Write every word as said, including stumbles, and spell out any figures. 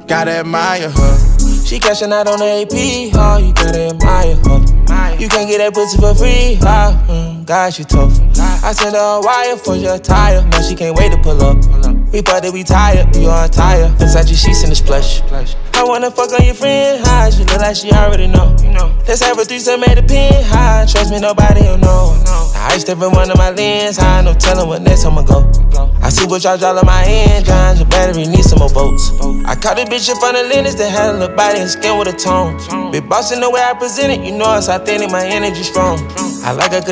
Gotta admire her. She cashing out on the A P, oh, you gotta admire her. You can't get that pussy for free, oh, mm, God, she tough. I sent her a wire for your tire, now she can't wait to pull up. We thought that we tired, you are tired. Inside your sheets in the splash. I wanna fuck on your friend, high, she look like she already know. Let's have a threesome at the pin, high, trust me, nobody will know. I iced every one of my lens, high, no telling what next I'ma go. I supercharge all of my engines, your battery needs some more volts. I caught a bitch in front of Lennox that had a little body and skin with a tone. Big boss in the way I present it, you know it's authentic, my energy strong. I like a good